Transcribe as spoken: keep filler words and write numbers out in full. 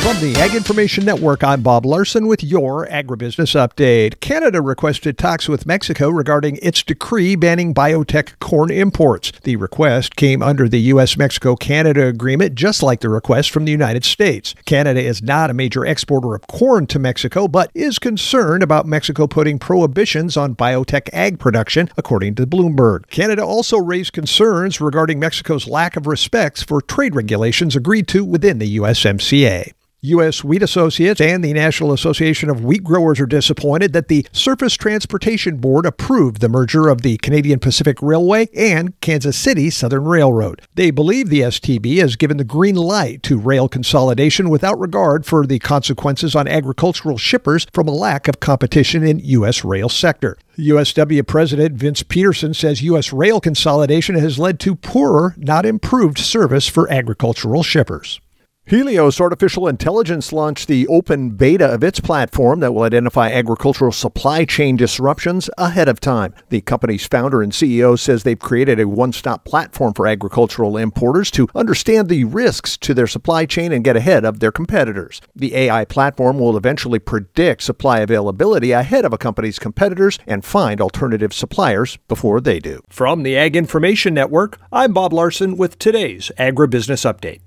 From the Ag Information Network, I'm Bob Larson with your Agribusiness Update. Canada requested talks with Mexico regarding its decree banning biotech corn imports. The request came under the U S Mexico Canada agreement, just like the request from the United States. Canada is not a major exporter of corn to Mexico, but is concerned about Mexico putting prohibitions on biotech ag production, according to Bloomberg. Canada also raised concerns regarding Mexico's lack of respect for trade regulations agreed to within the U S M C A. U S. Wheat Associates and the National Association of Wheat Growers are disappointed that the Surface Transportation Board approved the merger of the Canadian Pacific Railway and Kansas City Southern Railroad. They believe the S T B has given the green light to rail consolidation without regard for the consequences on agricultural shippers from a lack of competition in U S rail sector. U S W President Vince Peterson says U S rail consolidation has led to poorer, not improved service for agricultural shippers. Helios Artificial Intelligence launched the open beta of its platform that will identify agricultural supply chain disruptions ahead of time. The company's founder and C E O says they've created a one-stop platform for agricultural importers to understand the risks to their supply chain and get ahead of their competitors. The A I platform will eventually predict supply availability ahead of a company's competitors and find alternative suppliers before they do. From the Ag Information Network, I'm Bob Larson with today's Agribusiness Update.